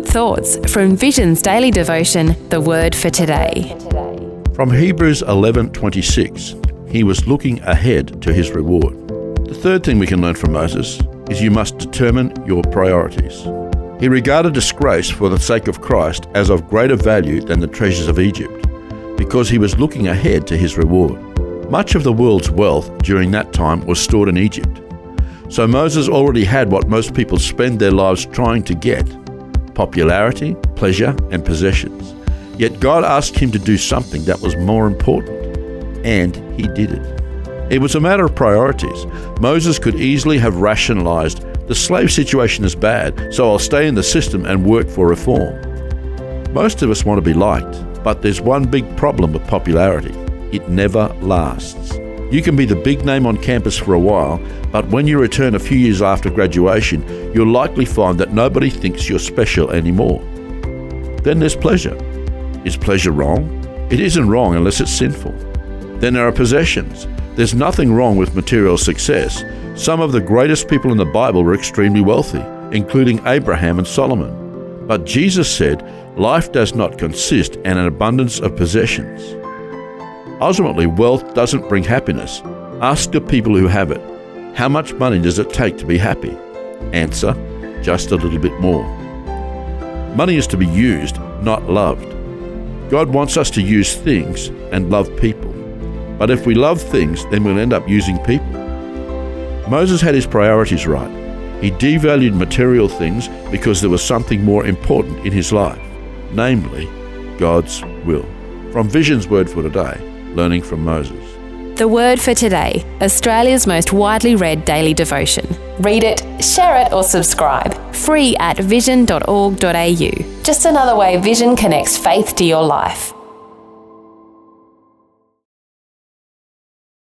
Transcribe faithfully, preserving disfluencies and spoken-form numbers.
Good thoughts from Vision's daily devotion, The Word for Today. From Hebrews eleven twenty-six, he was looking ahead to his reward. The third thing we can learn from Moses is you must determine your priorities. He regarded disgrace for the sake of Christ as of greater value than the treasures of Egypt, because he was looking ahead to his reward. Much of the world's wealth during that time was stored in Egypt. So Moses already had what most people spend their lives trying to get: popularity, pleasure, and possessions. Yet God asked him to do something that was more important, and he did it. It was a matter of priorities. Moses could easily have rationalized, the slave situation is bad, so I'll stay in the system and work for reform. Most of us want to be liked, but there's one big problem with popularity. It never lasts. You can be the big name on campus for a while, but when you return a few years after graduation, you'll likely find that nobody thinks you're special anymore. Then there's pleasure. Is pleasure wrong? It isn't wrong unless it's sinful. Then there are possessions. There's nothing wrong with material success. Some of the greatest people in the Bible were extremely wealthy, including Abraham and Solomon. But Jesus said, life does not consist in an abundance of possessions. Ultimately, wealth doesn't bring happiness. Ask the people who have it, how much money does it take to be happy? Answer, just a little bit more. Money is to be used, not loved. God wants us to use things and love people. But if we love things, then we'll end up using people. Moses had his priorities right. He devalued material things because there was something more important in his life, namely God's will. From Vision's Word for Today, learning from Moses. The Word for Today, Australia's most widely read daily devotion. Read it, share it, or subscribe. Free at vision dot org dot a u. Just another way Vision connects faith to your life.